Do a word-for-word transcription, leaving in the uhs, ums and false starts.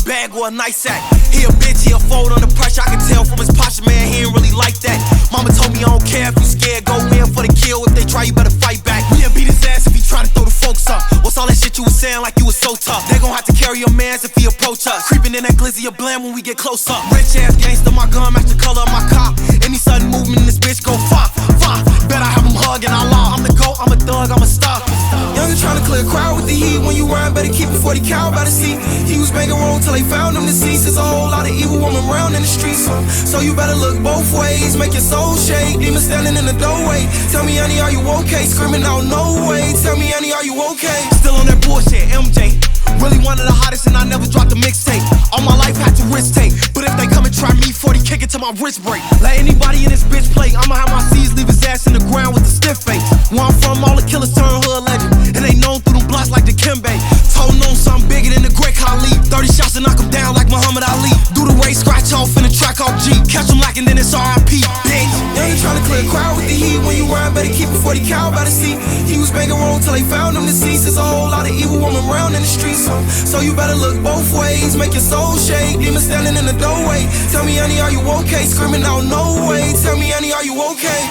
bag or a nice sack. He a bitch, he a fold under pressure. I can tell from his posture, man, he ain't really like that. Mama told me I don't care if you scared, go in for the kill. If they try, you better fight back. We'll beat his ass if he try to throw the folks up. What's all that shit you was saying like you was so tough? They gon' have to carry your mans if he approach us. Creeping in that glizzy of blam when we get close up. Rich ass gangster, my gun match the color of my car. Any sudden movement in this bitch go far, far. Bet I have him hugging our law. I'm the GOAT, I'm a thug, I'm a star. Youngin' tryna clear a crowd with the heat. When you rhyme, better keep it forty cal by the seat. He was banging wrong till they found him deceased. There's a whole lot of evil woman around in the streets. So you better look both ways, make your soul shake. Demon standing in the doorway. Tell me, honey, are you okay? Screaming out, no way. Tell me, honey, are you okay? Still on that bullshit, M J. Really one of the hottest and I never dropped a mixtape. All my life had to risk take. But if they come and try me, forty kick it till my wrist break. Let anybody in this bitch play. I'ma have my C's leave his ass in the ground with a stiff face. Where I'm from, all the killers turn hood legend. And they known through them blocks like the Kimbe. Told known something bigger than the Great Khali. thirty shots to knock him down like Muhammad Ali. Do the race, scratch off in the track off G. Catch him lacking, then it's R I P, bitch. Now you tryna clear a crowd with the heat. When you rhyme, better keep it forty cal by the seat. He was banging wrong till they found him deceased. There's a whole lot of evil woman around in the streets. So you better look both ways, make your soul shake. Demon standing in the doorway. Tell me, honey, are you okay? Screaming out, no way. Tell me, honey, are you okay?